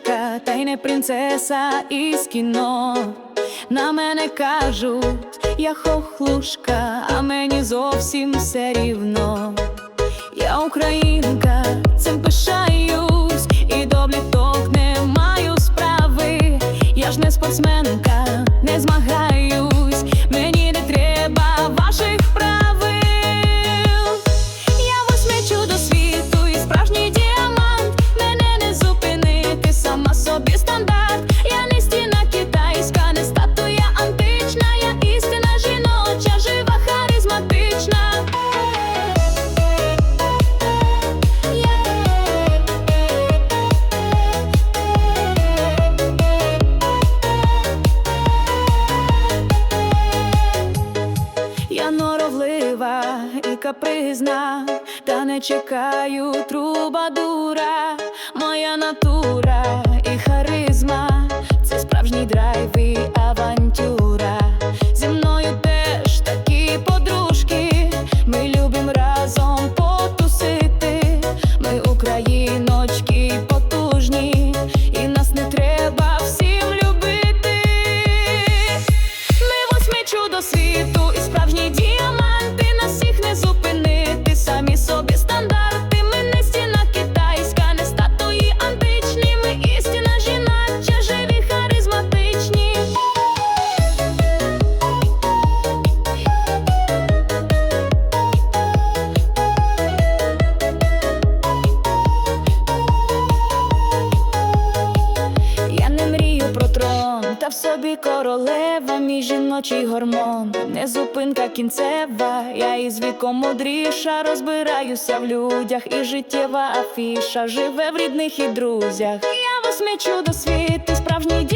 іграшка, та й не принцеса із кіно. На мене кажуть, я хохлушка, а мені зовсім все рівно. Я українка, цим пишаюсь, і до пліток не маю справи. Я ж не спортсменка, не змагаюсь, мені не треба ваших правил. Я восьме чудо світу і справжній діамант. Мене не зупинити, сама собі стандарт. Я не стіна китайська, не статуя антична. Я істина жіноча, жива, харизматична. Я норовлива і капризна, та не чекаю трубадура. Моя натура і харизма – це справжній драйв і авантюра. Зі мною теж такі подружки, ми любим разом потусити. Ми україночки потужні, і нас не треба всім любити. Ми восьме чудо світу і справжні діаманти. Нас всіх не зупинити, самі собі стандарти. Ми не стіна китайська, не статуї античні. Ми істина жіноча, живі, харизматичні. Я не мрію про трон, та в собі королева, мій жіночий гормон. Не зупинка кінцева, я із віком мудріша. Розбираюся в людях, і життєва афіша живе в рідних і друзях. Я восьме чудо світу, справжній